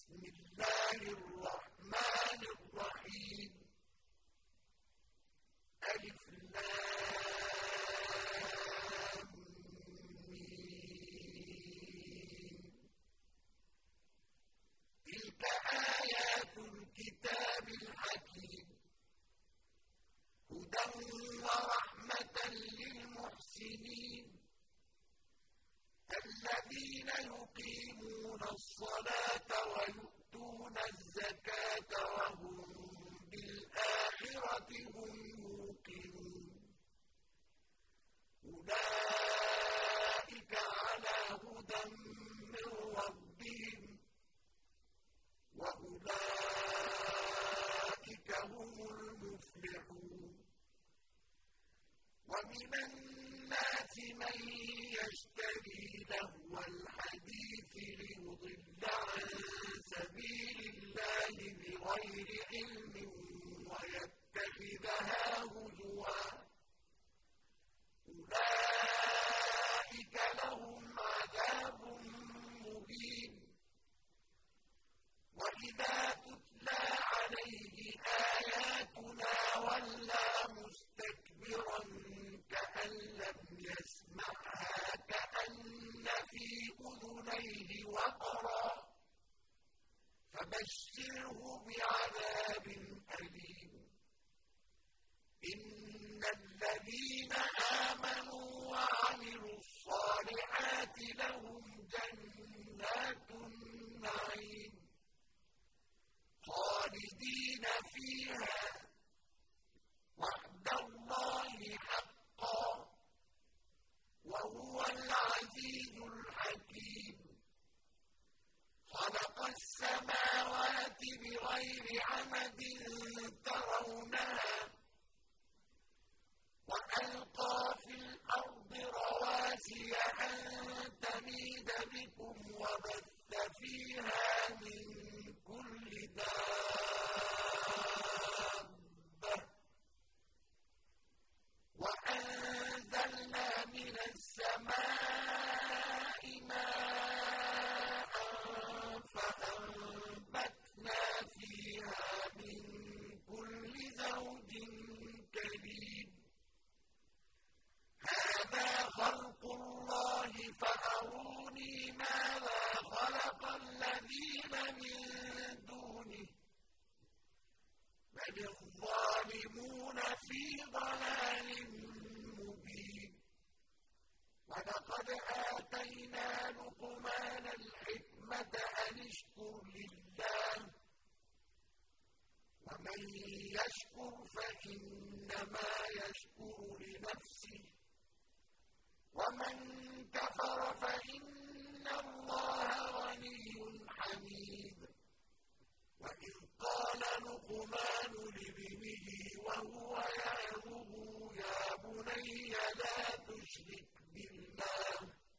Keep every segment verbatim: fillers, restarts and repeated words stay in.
بسم الله الرحمن الرحيم ألف لام ميم تلك آيات الكتاب الحكيم هدى ورحمة للمحسنين الذين يقيمون الصلاة ويؤتون الزكاة وهم بالآخرة هم يوقنون أولئك على هدى من ربهم وأولئك هم المفلحون ومن الناس من يشتري لهو الحديث ليضل عن سبيل الله بغير علم ويتخذها هزوا أولئك لهم عذاب مهين وإذا تتلى عليه آياتنا ولى مستكبرا كأن لم يسمعها كأن في أذنيه وقرا فبشره بعذاب أليم إن الذين آمنوا وعملوا الصالحات لهم جنات النعيم خالدين فيها وعد الله حقا وهو العزيز الحكيم خلق السماوات بغير عمد ترونها وألقى في الأرض رواسي أن تميد بكم وبث فيها من كل دابة وأنزلنا من السماء ماء فأنبتنا فيها من كل زوج كريم هذا خلق الله فأروني ماذا خلق الذين من دونه بل الظالمون في ضلال مبين ولقد آتينا لقمان الحكمة أن اشكر لله ومن يشكر فإنما يشكر لنفسه ومن كفر فإن الله غني حميد وإذ قال لقمان لابنه وهو يعظه يا بني لا تشرك بالله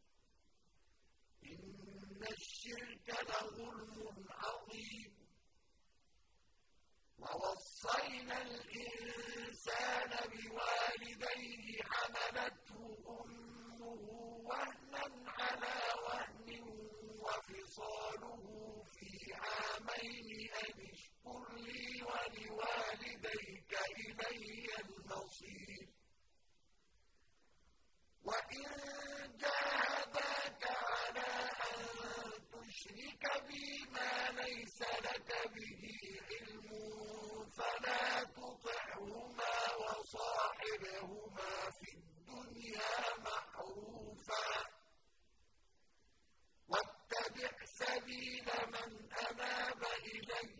إن الشرك لظلم عظيم ووصينا الإنسان بوالديه حملته أمه وهنا على وهن وفصاله في عامين أن اشكر لي ولوالديك إلي المصير وإن جاهداك على أن تشرك بي ما ليس لك به علم فلا تطعهما وصاحبهما في الدنيا معروفا واتبع سبيل من أناب إلي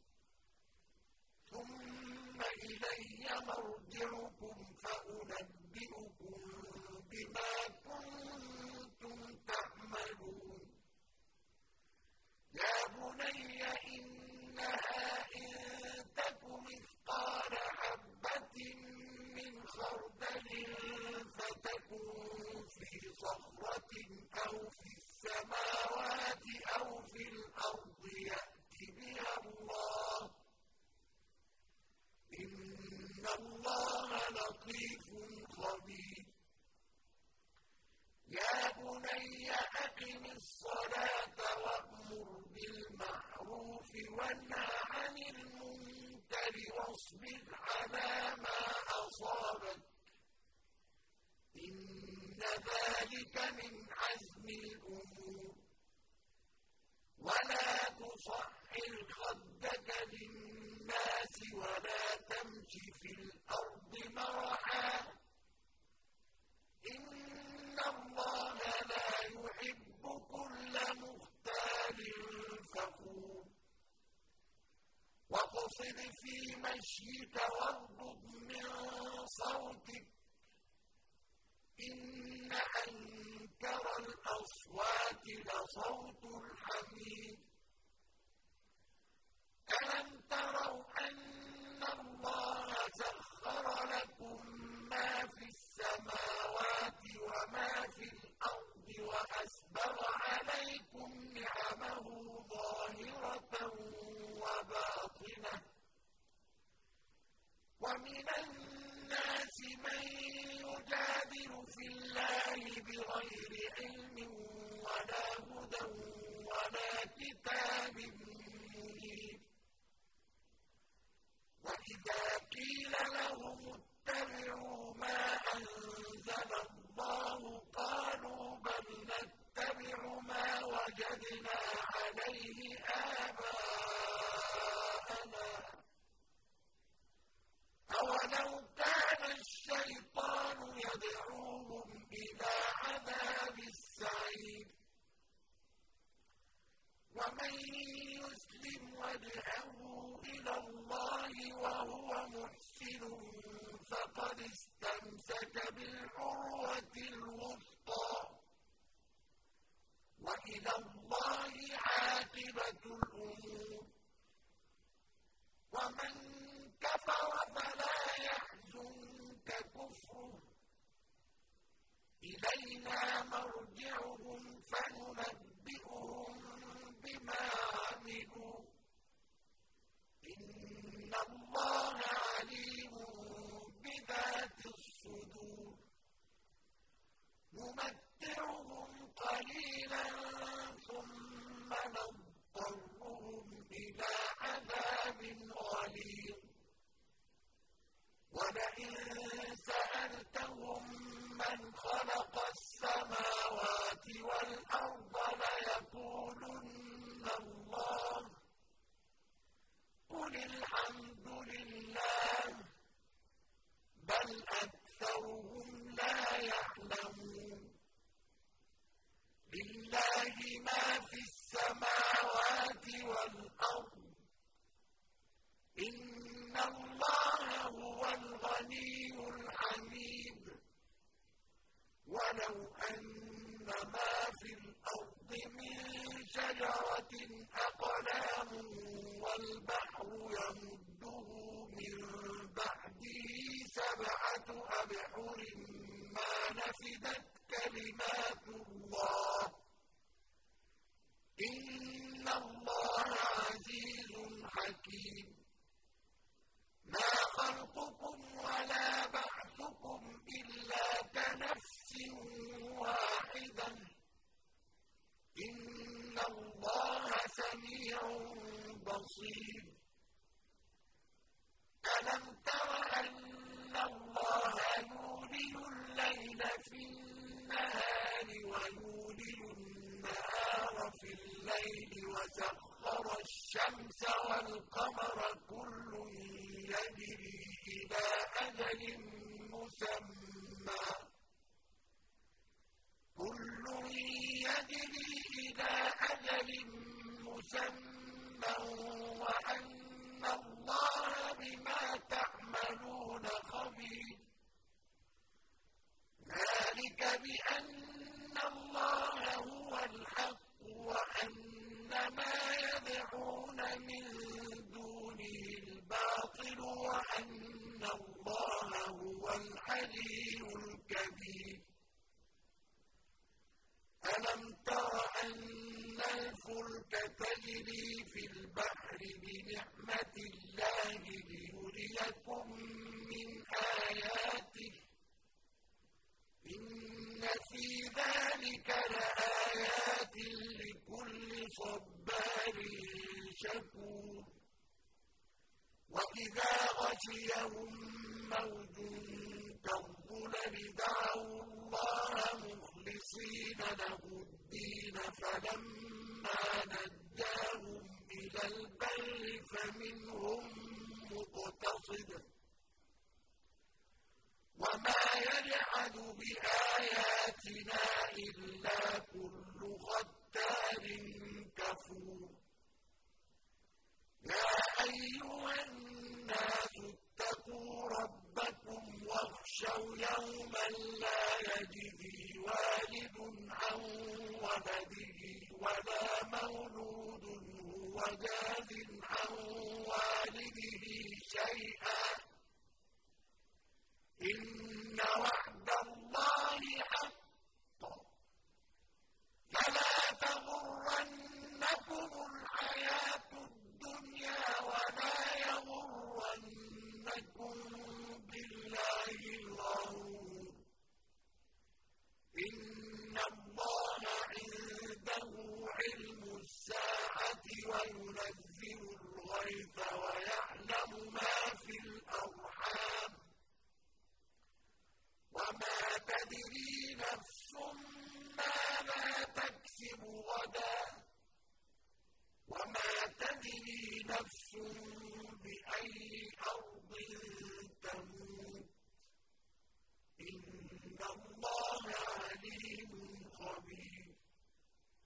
ثم إلي مرجعكم فأنبئكم بما كنتم تعملون يا بني إنها إن تك مثقال حبة من خردل فتكن في صخرة أو في السماوات أو في الأرض يأت بها الله إن الله لطيف خبير وانهَ عَنِ الْمُنكَرِ وَاصْبِرْ عَلَىٰ مَا أَصَابَكَ ۖ إِنَّ ذَٰلِكَ مِنْ عَزْمِ الْأُمُورِ وَلَا تُصَعِّرْ خَدَّكَ لِلنَّاسِ وَلَا تَمْشِ فِي الْأَرْضِ مَرَحًا ۖ إِنَّ اللَّهَ لَا يُحِبُّ كُلَّ مُخْتَالٍ فَخُورٍ وَاقْصِدْ فِي مَشْيِكَ وَاغْضُضْ مِن صَوْتِكَ ۚ إِنَّ أَنكَرَ الْأَصْوَاتِ لَصَوْتُ الْحَمِيرِ أَلَمْ تَرَوْا أَنَّ اللَّهَ سَخَّرَ لَكُم مَّا فِي السَّمَاوَاتِ وَمَا فِي الْأَرْضِ وَأَسْبَغَ عَلَيْكُمْ نِعَمَهُ ظَاهِرَةً وَبَاطِنَةً ۗ وَمِنَ النَّاسِ مَن يُجَادِلُ فِي اللَّهِ بِغَيْرِ عِلْمٍ وَلَا هُدًى وَلَا كِتَابٍ مُّنِيرٍ وَإِذَا قِيلَ لَهُمُ اتَّبِعُوا مَا أَنزَلَ اللَّهُ قَالُوا بَلْ نَتَّبِعُ مَا وَجَدْنَا عَلَيْهِ آبَاءَنَا ۚ أَوَلَوْ كَانَ الشَّيْطَانُ يَدْعُوهُمْ إِلَىٰ عَذَابِ السَّعِيرِ وَمَن يُسْلِمْ وَجْهَهُ إِلَى اللَّهِ وَهُوَ مُحْسِنٌ فَقَدِ اسْتَمْسَكَ بِالْعُرْوَةِ الْوُثْقَىٰ ۗ وَإِلَى اللَّهِ عَاقِبَةُ الْأُمُورِ وَمَن كَفَرَ فَلَا يَحْزُنكَ كُفْرُهُ ۚ إِلَيْنَا مَرْجِعُهُمْ فَنُنَبِّئُهُم بِمَا عَمِلُوا ۚ إِنَّ اللَّهَ عَلِيمٌ بِذَاتِ الصُّدُورِ نُمَتِّعُهُمْ قَلِيلًا ثُمَّ نَضْطَرُّهُمْ إِلَىٰ عَذَابٍ غَلِيظٍ وَلَئِن سَأَلْتَهُم مَّنْ خَلَقَ السَّمَاوَاتِ وَالْأَرْضَ لَيَقُولُنَّ اللَّهُ ۚ قُلِ الْحَمْدُ لِلَّهِ ۚ بَلْ أَكْثَرُهُمْ لَا يَعْلَمُونَ لِلَّهِ مَا فِي السَّمَاوَاتِ وَالْأَرْضِ ۚ إِنَّ اللَّهَ هُوَ الْغَنِيُّ الْحَمِيدُ وَلَوْ أَنَّ مَا فِي الْأَرْضِ مِن شَجَرَةٍ أَقْلَامٌ وَالْبَحْرُ يَمُدُّهُ مِن بَعْدِهِ سَبْعَةُ أَبْحُرٍ مَّا نَفِدَتْ كَلِمَاتُ اللَّهِ ۗ إِنَّ اللَّهَ عَزِيزٌ حَكِيمٌ مَا خَلْقُكُمْ وَلَا بَعْثُكُمْ إِلَّا كَنَفْسٍ وَاحِدَةٍ ۗ إِنَّ اللَّهَ سَمِيعٌ بَصِيرٌ أَلَمْ تَرَ أَنَّ اللَّهَ يُولِجُ اللَّيْلَ فِي النَّهَارِ وَيُولِجُ النَّهَارَ فِي اللَّيْلِ وَسَخَّرَ الشَّمْسَ وَالْقَمَرَ كُلٌّ يَجْرِي إِلَىٰ أَجَلٍ مُّسَمًّى كُلٌّ يَجْرِي إِلَىٰ أَجَلٍ مُّسَمًّى وَأَنَّ اللَّهَ بِمَا تَعْمَلُونَ خَبِيرٌ ذَٰلِكَ بِأَنَّ اللَّهَ هُوَ الْحَقُّ وَأَنَّ مَا يَدْعُونَ مِن دُونِهِ الْبَاطِلُ وَأَنَّ اللَّهَ هُوَ الْعَلِيُّ الْكَبِيرُ أَلَمْ تَرَ أَنَّ الْفُلْكَ تَجْرِي فِي الْبَحْرِ بِنِعْمَتِ اللَّهِ لِيُرِيَكُم مِّنْ آيَاتِهِ ۚ إِنَّ فِي ذَٰلِكَ لَآيَاتٍ لِّكُلِّ صَبَّارٍ شكور وإذا غشيهم موج كالظلل دعوا الله مخلصين له الدين فلما نجاهم إلى البر فمنهم مقتصد وما يجحد بآياتنا إلا كل ختار كفور يا أيها الناس اتقوا ربكم واخشوا يوما لا يجزي والد عن ولده ولا مولود هو جاز عن والده شيئا إن وعد الله حق فلا تغرنكم الحياة الدنيا ولا يغرنكم بالله الغرور إن الله عنده علم الساعة وينزل الغيث ويعلم ما في الأرحام وما تدري نفس ماذا تكسب غدا وما تدري نفس بأي أرض